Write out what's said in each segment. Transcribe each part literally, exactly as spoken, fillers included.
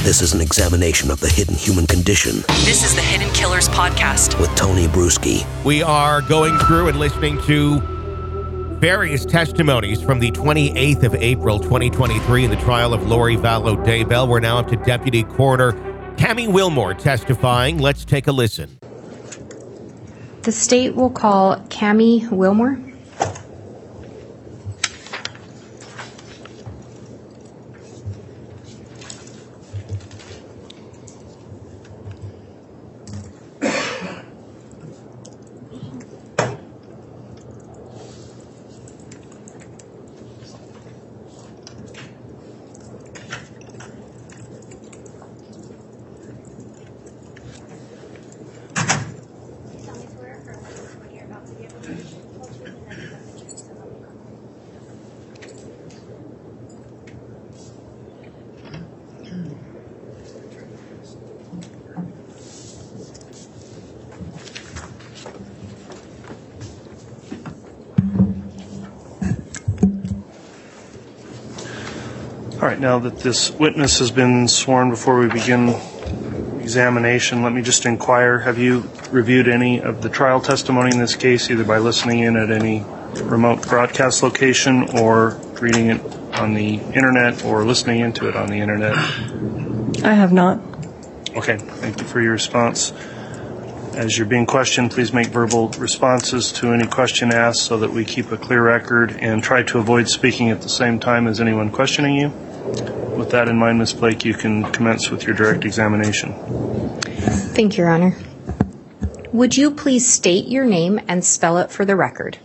This is an examination of the hidden human condition. This is the Hidden Killers Podcast with Tony Bruschi. We are going through and listening to various testimonies from the twenty-eighth of April, twenty twenty-three in the trial of Lori Vallow Daybell. We're now up to Deputy Coroner Cami Wilmore testifying. Let's take a listen. The state will call Cami Wilmore. All right, now that this witness has been sworn, before we begin examination, let me just inquire, have you reviewed any of the trial testimony in this case, either by listening in at any remote broadcast location or reading it on the internet or listening into it on the internet? I have not. Okay, thank you for your response. As you're being questioned, please make verbal responses to any question asked so that we keep a clear record, and try to avoid speaking at the same time as anyone questioning you. With that in mind, Miz Blake, you can commence with your direct examination. Thank you, Your Honor. Would you please state your name and spell it for the record?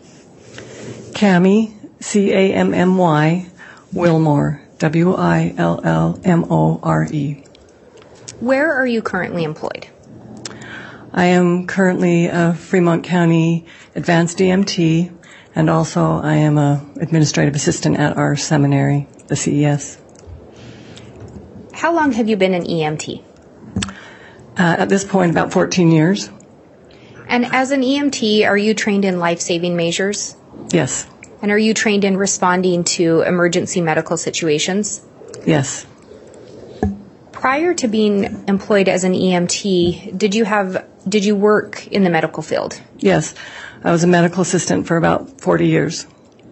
Cami, C A M M Y, Wilmore, W I L L M O R E. Where are you currently employed? I am currently a Fremont County Advanced E M T, and also I am a administrative assistant at our seminary, the C E S. How long have you been an E M T? Uh, at this point, about fourteen years. And as an E M T, are you trained in life-saving measures? Yes. And are you trained in responding to emergency medical situations? Yes. Prior to being employed as an E M T, did you have did you work in the medical field? Yes. I was a medical assistant for about forty years.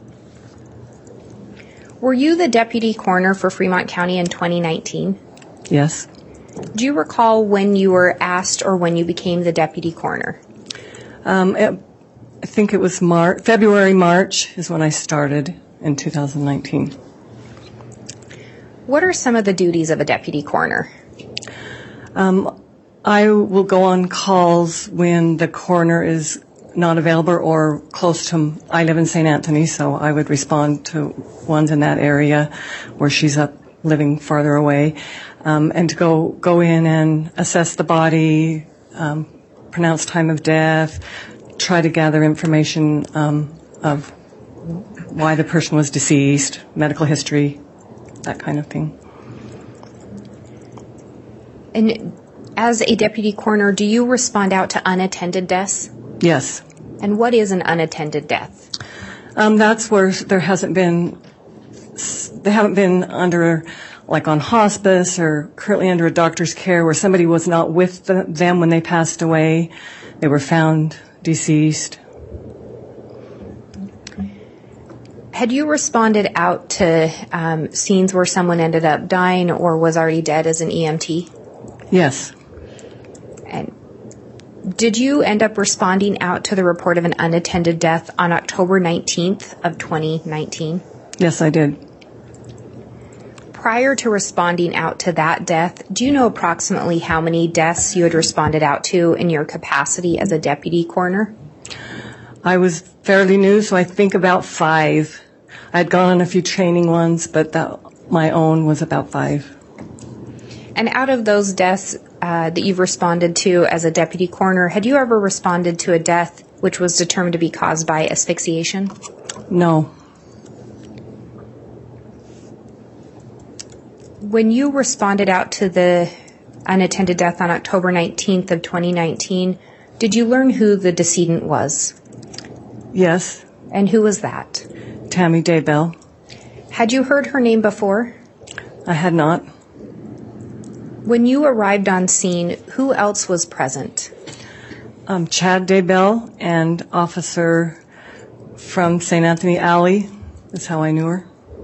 Were you the deputy coroner for Fremont County in twenty nineteen? Yes. Do you recall when you were asked or when you became the deputy coroner? Um, it, I think it was Mar- February, March is when I started in two thousand nineteen. What are some of the duties of a deputy coroner? Um, I will go on calls when the coroner is not available or close to, I live in Saint Anthony, so I would respond to ones in that area where she's up living farther away, um, and to go, go in and assess the body, um, pronounce time of death, try to gather information um, of why the person was deceased, medical history, that kind of thing. And as a deputy coroner, do you respond out to unattended deaths? Yes. And what is an unattended death? Um, that's where there hasn't been, they haven't been under, like on hospice or currently under a doctor's care, where somebody was not with the, them when they passed away. They were found deceased. Had you responded out to um, scenes where someone ended up dying or was already dead as an E M T? Yes. And did you end up responding out to the report of an unattended death on October nineteenth of twenty nineteen? Yes, I did. Prior to responding out to that death, do you know approximately how many deaths you had responded out to in your capacity as a deputy coroner? I was fairly new, so I think about five. I'd gone on a few training ones, but that, my own was about five. And out of those deaths uh, that you've responded to as a deputy coroner, had you ever responded to a death which was determined to be caused by asphyxiation? No. When you responded out to the unattended death on October nineteenth of twenty nineteen, did you learn who the decedent was? Yes. And who was that? Tammy Daybell. Had you heard her name before? I had not. When you arrived on scene, who else was present? Um, Chad Daybell and officer from Saint Anthony Alley is how I knew her.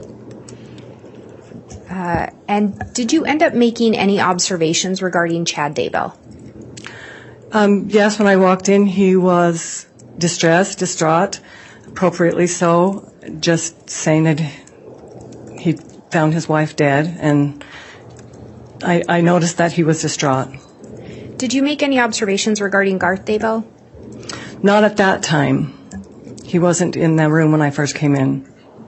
Uh, and did you end up making any observations regarding Chad Daybell? Um, yes, when I walked in, he was distressed, distraught, appropriately so, just saying that he found his wife dead, and I, I noticed that he was distraught. Did you make any observations regarding Garth Daybell? Not at that time. He wasn't in the room when I first came in.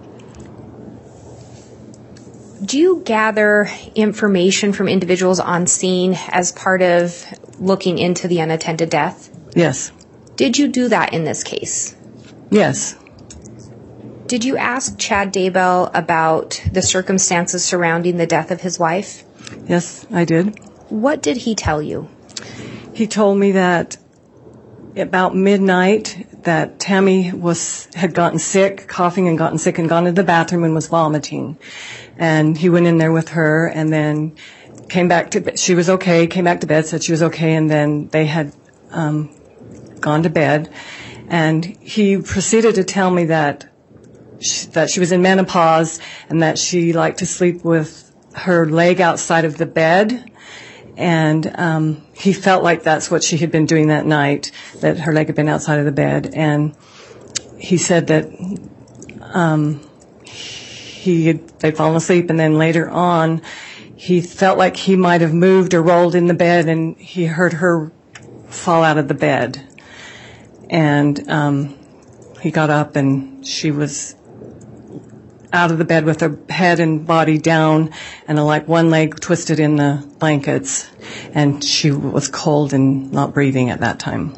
Do you gather information from individuals on scene as part of looking into the unattended death? Yes. Did you do that in this case? Yes. Did you ask Chad Daybell about the circumstances surrounding the death of his wife? Yes, I did. What did he tell you? He told me that about midnight that Tammy was had gotten sick, coughing and gotten sick and gone to the bathroom and was vomiting. And he went in there with her and then came back to bed. She was okay, came back to bed, said she was okay, and then they had um, gone to bed. And he proceeded to tell me that she, that she was in menopause and that she liked to sleep with her leg outside of the bed. And um, he felt like that's what she had been doing that night, that her leg had been outside of the bed. And he said that um, he had, they'd fallen asleep, and then later on, he felt like he might have moved or rolled in the bed, and he heard her fall out of the bed. And um, he got up, and she was out of the bed with her head and body down, and like one leg twisted in the blankets, and she was cold and not breathing at that time.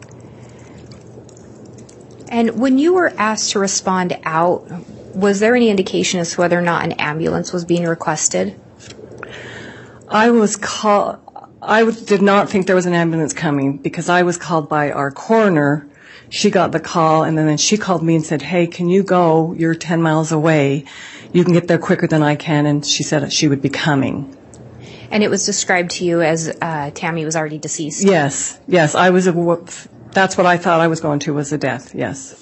And when you were asked to respond out, was there any indication as to whether or not an ambulance was being requested? I was called, I w- did not think there was an ambulance coming because I was called by our coroner. She got the call, and then she called me and said, hey, can you go? You're ten miles away. You can get there quicker than I can. And she said she would be coming. And it was described to you as uh, Tammy was already deceased? Yes, yes. I was. A, that's what I thought I was going to, was a death, yes.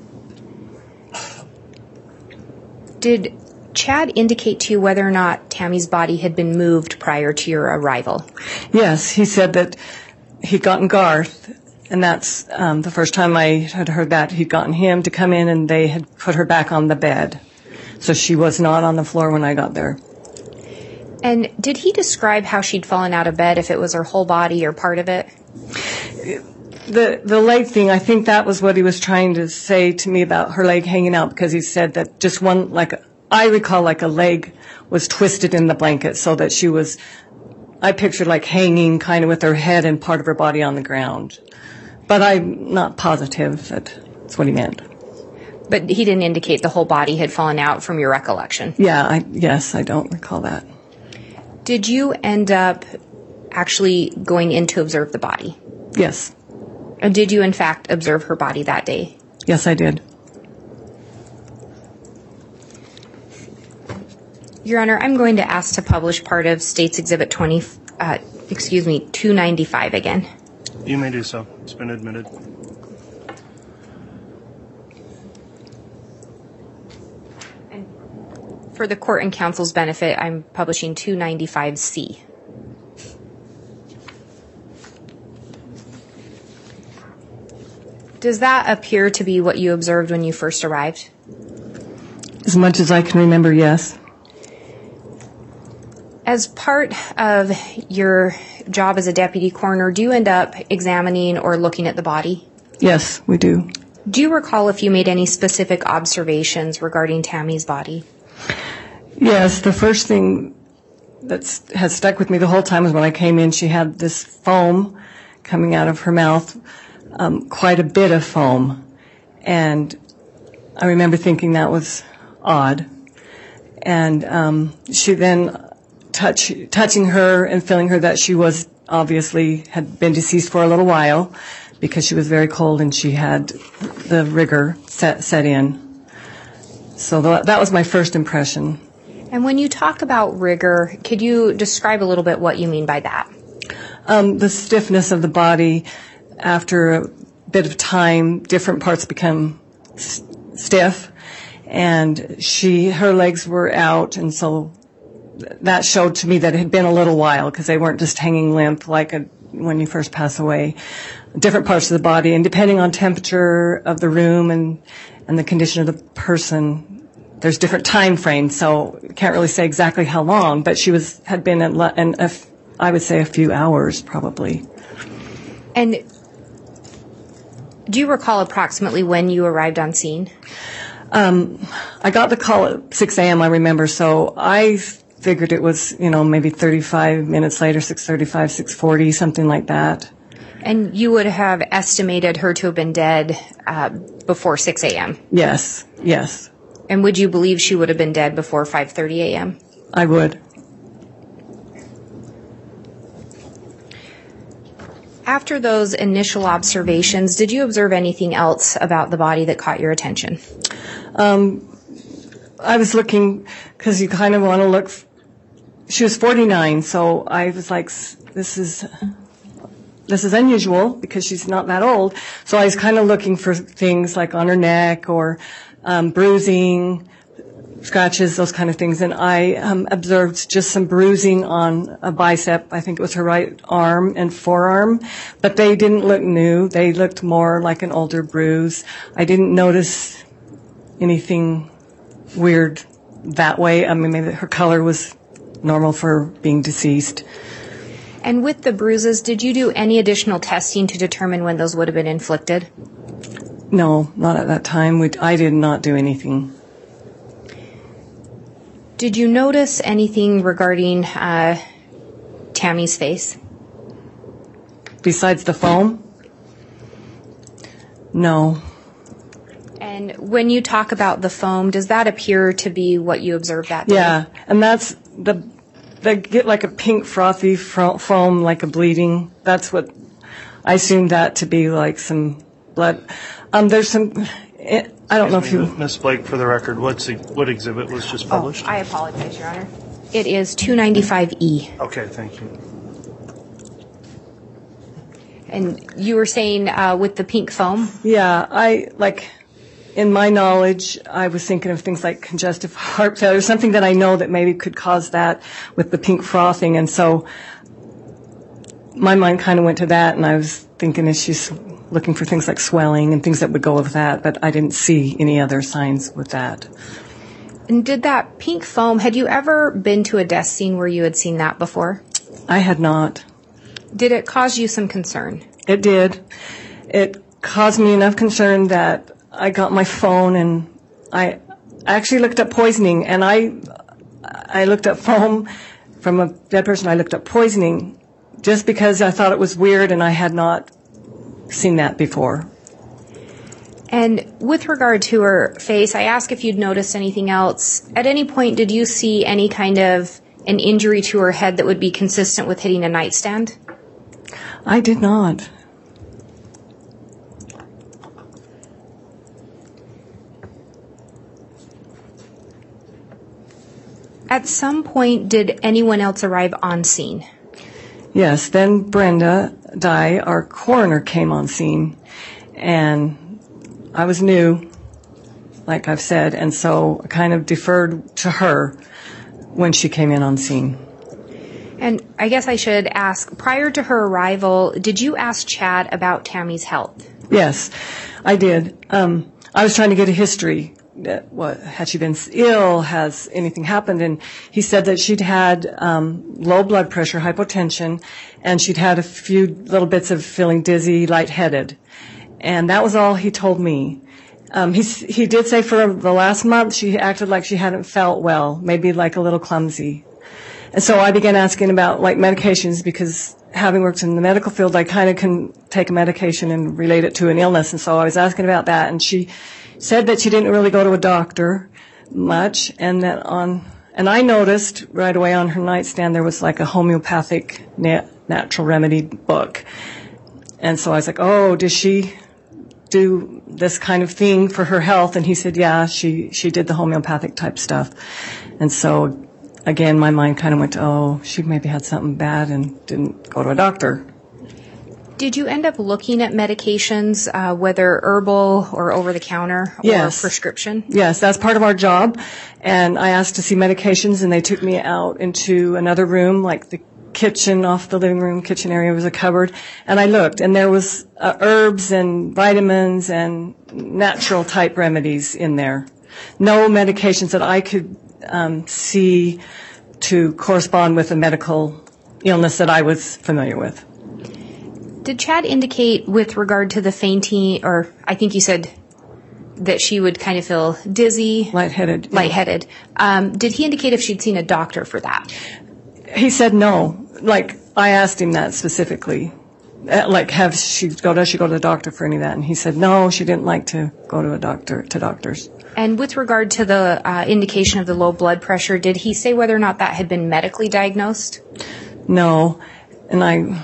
Did Chad indicate to you whether or not Tammy's body had been moved prior to your arrival? Yes, he said that he'd gotten Garth. And that's um, the first time I had heard that. He'd gotten him to come in, and they had put her back on the bed. So she was not on the floor when I got there. And did he describe how she'd fallen out of bed, if it was her whole body or part of it? The the leg thing, I think that was what he was trying to say to me about her leg hanging out, because he said that just one, like, I recall like a leg was twisted in the blanket so that she was, I pictured like hanging kind of with her head and part of her body on the ground. But I'm not positive that that's what he meant. But he didn't indicate the whole body had fallen out from your recollection? Yeah, I, yes, I don't recall that. Did you end up actually going in to observe the body? Yes. Or did you, in fact, observe her body that day? Yes, I did. Your Honor, I'm going to ask to publish part of State's Exhibit twenty, uh, excuse me, two ninety-five again. You may do so. It's been admitted. And for the court and counsel's benefit, I'm publishing two ninety-five C. Does that appear to be what you observed when you first arrived? As much as I can remember, yes. As part of your job as a deputy coroner, do you end up examining or looking at the body? Yes, we do. Do you recall if you made any specific observations regarding Tammy's body? Yes, the first thing that has stuck with me the whole time is when I came in, she had this foam coming out of her mouth, um, quite a bit of foam. And I remember thinking that was odd. And um, she then... Touch, touching her and feeling her that she was obviously had been deceased for a little while because she was very cold and she had the rigor set, set in. So th- that was my first impression. And when you talk about rigor, could you describe a little bit what you mean by that? Um, the stiffness of the body. After a bit of time, different parts become s- stiff, and she, her legs were out, and so th- that showed to me that it had been a little while, because they weren't just hanging limp like a, when you first pass away. Different parts of the body, and depending on temperature of the room and, and the condition of the person, there's different time frames, so I can't really say exactly how long, but she was, had been at, le- and a f- I would say a few hours, probably. And do you recall approximately when you arrived on scene? Um, I got the call at six a.m., I remember, so I figured it was, you know, maybe thirty-five minutes later, six thirty-five, six forty, something like that. And you would have estimated her to have been dead uh, before six a.m.? Yes, yes. And would you believe she would have been dead before five thirty a.m.? I would. After those initial observations, did you observe anything else about the body that caught your attention? Um, I was looking, because you kind of want to look, f- she was forty-nine, so I was like, s- this is, this is unusual, because she's not that old, so I was kind of looking for things like on her neck, or um, bruising, scratches, those kind of things, and I um, observed just some bruising on a bicep. I think it was her right arm and forearm, but they didn't look new. They looked more like an older bruise. I didn't notice anything weird that way. I mean, maybe her color was normal for being deceased. And with the bruises, did you do any additional testing to determine when those would have been inflicted? No, not at that time. We, I did not do anything. Did you notice anything regarding uh, Tammy's face? Besides the foam? No. And when you talk about the foam, does that appear to be what you observed that day? Yeah, and that's the, they get like a pink frothy fro- foam, like a bleeding. That's what, I assumed that to be like some blood. Um, there's some, it, I don't know if you... Miss Blake, for the record, what's the, what exhibit was just published? Oh, I apologize, Your Honor. It is two ninety-five E. Okay, thank you. And you were saying uh, with the pink foam? Yeah, I, like, in my knowledge, I was thinking of things like congestive heart failure, something that I know that maybe could cause that with the pink frothing, and so my mind kind of went to that, and I was thinking, is she looking for things like swelling and things that would go with that, but I didn't see any other signs with that. And did that pink foam, had you ever been to a death scene where you had seen that before? I had not. Did it cause you some concern? It did. It caused me enough concern that I got my phone and I actually looked up poisoning, and I I looked up foam from a dead person. I looked up poisoning just because I thought it was weird and I had not seen that before. And with regard to her face, I asked if you'd noticed anything else. At any point, did you see any kind of an injury to her head that would be consistent with hitting a nightstand? I did not. At some point, did anyone else arrive on scene? Yes, then Brenda Dye, our coroner, came on scene, and I was new, like I've said, and so I kind of deferred to her when she came in on scene. And I guess I should ask, prior to her arrival, did you ask Chad about Tammy's health? Yes, I did. Um, I was trying to get a history. That, what, had she been ill? Has anything happened? And he said that she'd had um, low blood pressure, hypotension, and she'd had a few little bits of feeling dizzy, lightheaded. And that was all he told me. Um, he, he did say for the last month she acted like she hadn't felt well, maybe like a little clumsy. And so I began asking about like medications, because having worked in the medical field, I kind of can take a medication and relate it to an illness. And so I was asking about that, and she said that she didn't really go to a doctor much, and that on, and I noticed right away on her nightstand there was like a homeopathic nat- natural remedy book. And so I was like, oh, does she do this kind of thing for her health? And he said, yeah, she, she did the homeopathic type stuff. And so again, my mind kind of went, oh, she maybe had something bad and didn't go to a doctor. Did you end up looking at medications, uh, whether herbal or over-the-counter Yes. or prescription? Yes, that's part of our job. And I asked to see medications, and they took me out into another room, like the kitchen, off the living room kitchen area was a cupboard. And I looked, and there was uh, herbs and vitamins and natural type remedies in there. No medications that I could um, see to correspond with a medical illness that I was familiar with. Did Chad indicate with regard to the fainting, or I think you said that she would kind of feel dizzy? Lightheaded. Lightheaded. Um, did he indicate if she'd seen a doctor for that? He said no. Like, I asked him that specifically. Uh, Like, have she go, does she go to the doctor for any of that? And he said no, she didn't like to go to a doctor, to doctors. And with regard to the uh, indication of the low blood pressure, did he say whether or not that had been medically diagnosed? No. And I,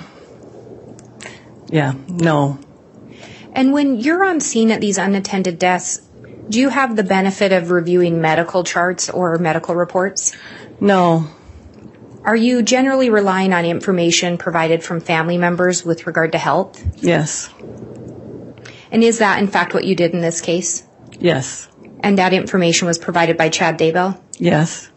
yeah, no. And when you're on scene at these unattended deaths, do you have the benefit of reviewing medical charts or medical reports? No. Are you generally relying on information provided from family members with regard to health? Yes. And is that, in fact, what you did in this case? Yes. And that information was provided by Chad Daybell? Yes.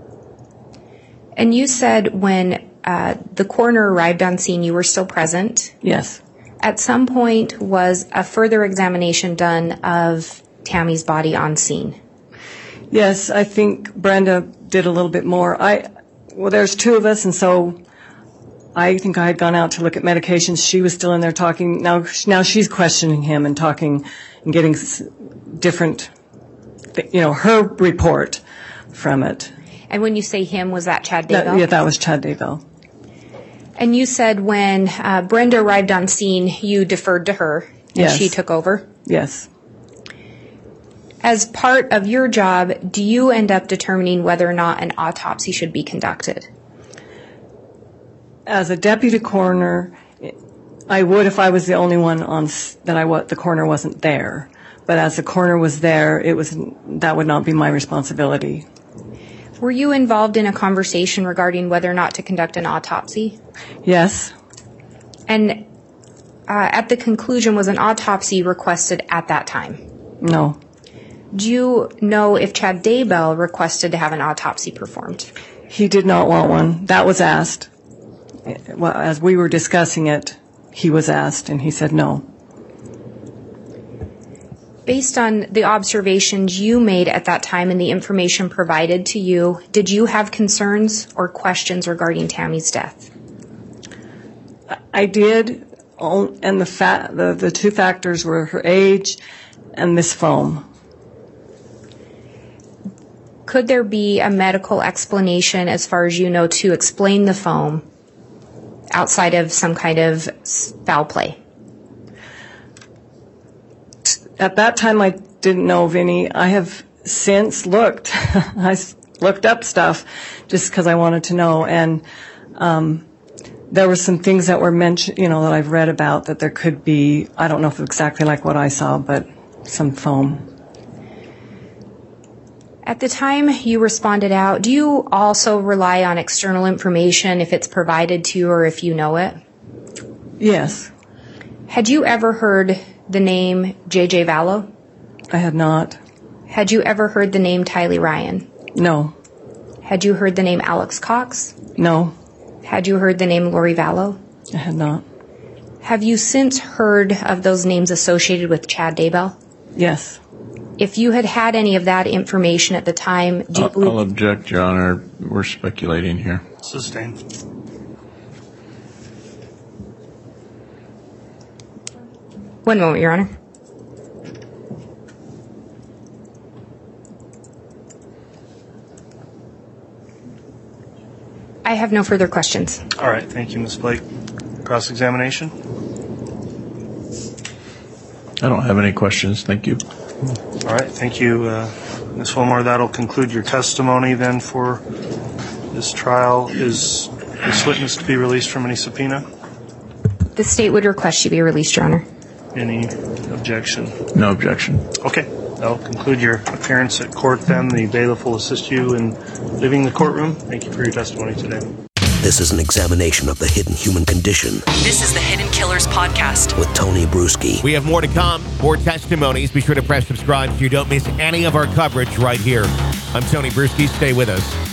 And you said when uh, the coroner arrived on scene, you were still present. Yes. At some point, was a further examination done of Tammy's body on scene? Yes, I think Brenda did a little bit more. I, well, there's two of us, and so I think I had gone out to look at medications. She was still in there talking. Now, now she's questioning him and talking and getting s- different, you know, her report from it. And when you say him, was that Chad That- Daybell? yeah, that was Chad Daybell. And you said when uh, Brenda arrived on scene, you deferred to her and Yes. she took over? Yes. As part of your job, do you end up determining whether or not an autopsy should be conducted? As a deputy coroner, I would if I was the only one on s- that I wa- the coroner wasn't there. But as the coroner was there, it was that would not be my responsibility. Were you involved in a conversation regarding whether or not to conduct an autopsy? Yes. And uh, at the conclusion, was an autopsy requested at that time? No. Do you know if Chad Daybell requested to have an autopsy performed? He did not want one. That was asked. Well, as we were discussing it, he was asked, and he said no. Based on the observations you made at that time and the information provided to you, did you have concerns or questions regarding Tammy's death? I did, on- and the, fa- the the two factors were her age and this foam. Could there be a medical explanation, as far as you know, to explain the foam outside of some kind of s- foul play? At that time, I didn't know of any. I have since looked. I s- looked up stuff just because I wanted to know, and um, there were some things that were mentioned, you know, that I've read about that there could be. I don't know if exactly like what I saw, but some foam. At the time you responded out, do you also rely on external information if it's provided to you or if you know it? Yes, Had you ever heard the name J J Vallow? I had not. Had you ever heard the name Tylee Ryan? No, Had you heard the name Alex Cox? no, Had you heard the name Lori Vallow? I had not. Have you since heard of those names associated with Chad Daybell? Yes, If you had had any of that information at the time, do you I'll, believe... I'll object, Your Honor. We're speculating here. Sustained. One moment, Your Honor. I have no further questions. All right, thank you, Miz Blake. Cross-examination? I don't have any questions. Thank you. All right, thank you, uh, Miz Wilmore. That'll conclude your testimony then for this trial. Is this witness to be released from any subpoena? The state would request she be released, Your Honor. Any objection? No objection. Okay, That'll conclude your appearance at court then. The bailiff will assist you in leaving the courtroom. Thank you for your testimony today. This is an examination of the hidden human condition This is the Hidden Killers Podcast. with Tony Bruschi. We have more to come, more testimonies. Be sure to press subscribe so you don't miss any of our coverage right here. I'm Tony Bruschi. Stay with us.